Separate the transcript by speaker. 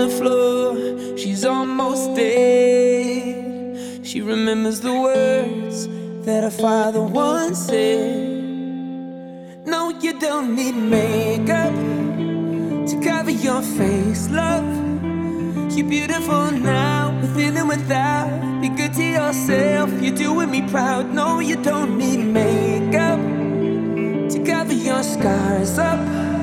Speaker 1: the floor, she's almost dead. She remembers the words that her father once said. No, you don't need makeup to cover your face, love. You're beautiful now, within and without. Be good to yourself, you're doing me proud. No, you don't need makeup to cover your scars up.